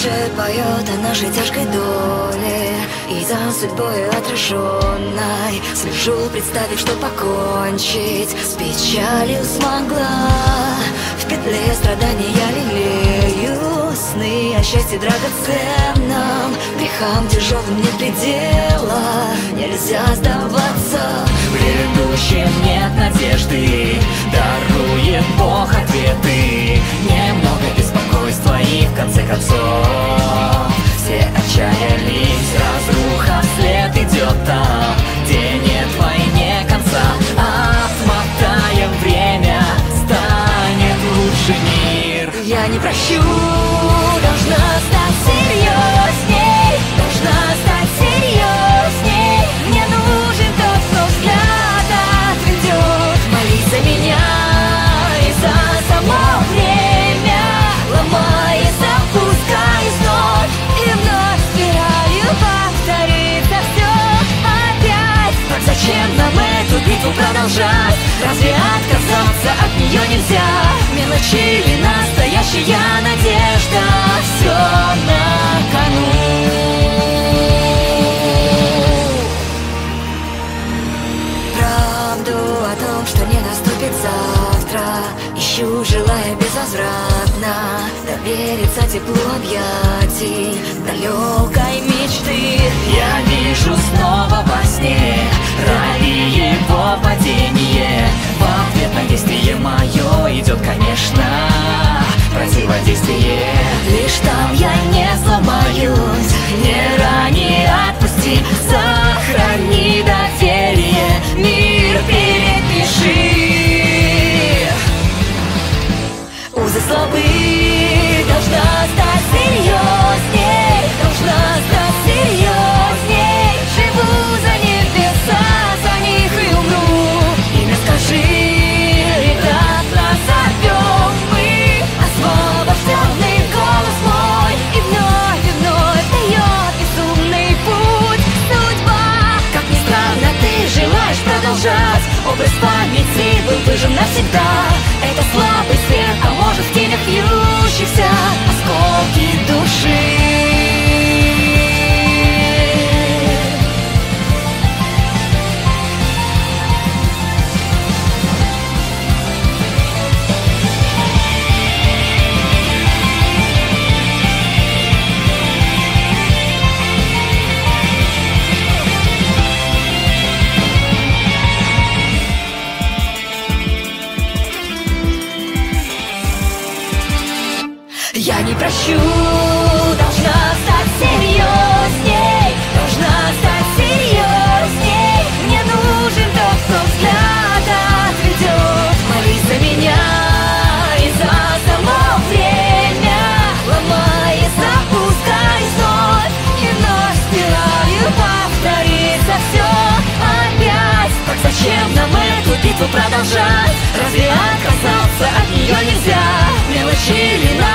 Дальше поет о нашей тяжкой доле и за судьбой отраженной. Слежу, представив, что покончить с печалью смогла. В петле страдания я лелею сны о счастье драгоценном, грехам тяжелым нет предела. Нельзя сдаваться, в грядущем нет надежды, дарует Бог ответы. Немного беспокойства и в конце концов все отчаялись. Разруха вслед идет там, где нет войне конца. Отмотаем время, станет лучше мир. я не прощу, должна стать серьезней, должна стать серьезней. Мне нужен тот, кто взгляд отведет. Молись за меня и за само время, ломаясь, опускаясь вновь и вновь спиралью повторится все опять. Так зачем нам эту битву продолжать? Разве отказаться от нее нельзя? Мелочи ли настоящая надежда? Все на кону. Правду о том, что не наступит завтра, ищу, желая безвозвратно довериться теплу объятий далекой мечты. Я вижу снова во сне ралли его падение. В ответ на действие мое идет, конечно, противодействие. Лишь там я не сломаюсь, Не рани, отпусти, сохрани доверие, мир перепиши. узы слабы, должна стать серьезней, должна стать серьезней. Живу за небеса, за них и умру. Имя скажи, и так назовем мы. Освобожденный голос мой и вновь дает безумный путь. Судьба, как ни странно, ты желаешь продолжать. Образ памяти был выжжен навсегда. Это слабый свет, а может в тенях вьющихся осколки души. Я не прощу, должна стать серьезней, должна стать серьезней. Мне нужен тот, кто взгляд отведет. Молись за меня и за само время, ломаясь, опускаясь вновь и вновь спиралью повторится все опять. Так зачем нам эту битву продолжать? Разве отказаться от нее нельзя? Мелочи ли